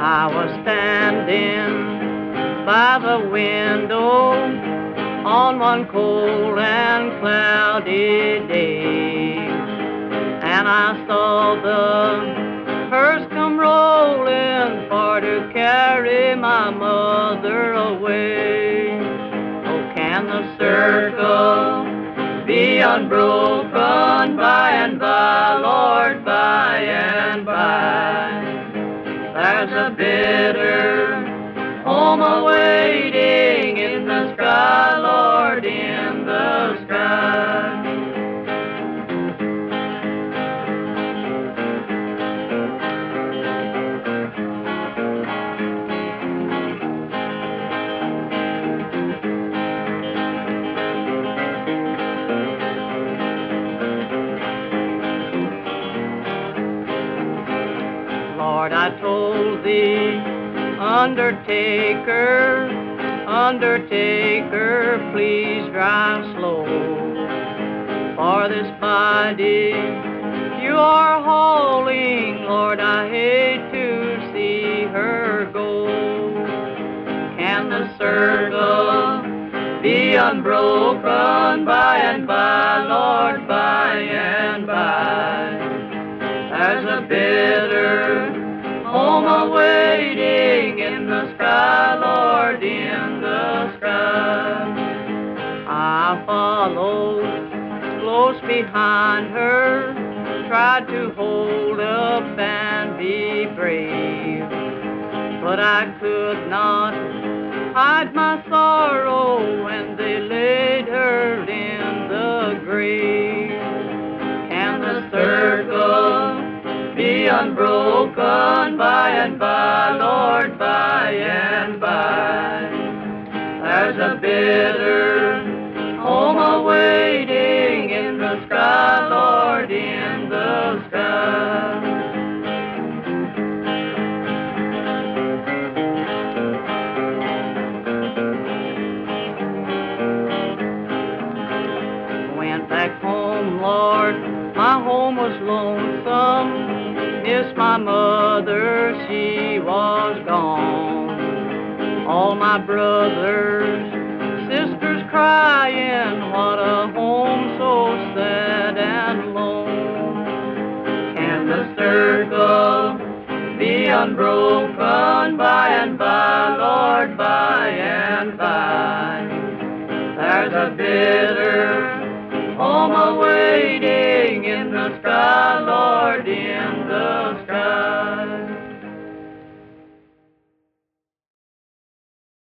I was standing by the window on one cold and cloudy day, and I saw the hearse come rolling for to carry my mother away. Oh, can the circle be unbroken by and by, Lord, by and by? There's a bitter home awaiting in the sky, Lord, in the sky. Lord, I told thee, undertaker, undertaker, please drive slow, for this body you are hauling, Lord, I hate to see her go. Can the circle be unbroken by and by, Lord, by and by? There's a bitter home awaiting in the sky, Lord, in the sky. I followed close behind her, tried to hold up and be brave, but I could not hide my sorrow when they laid her in the grave. Can the circle be unbroken by and by, Lord, by and by? There's a bitter home awaiting in the sky, Lord, in the sky. Went back home, Lord, my home was lonesome. Missed my mother, she was gone. All my brothers, sisters crying, what a home so sad and lone. Can the circle be unbroken by and by, Lord, by and by? There's a bitter home awaiting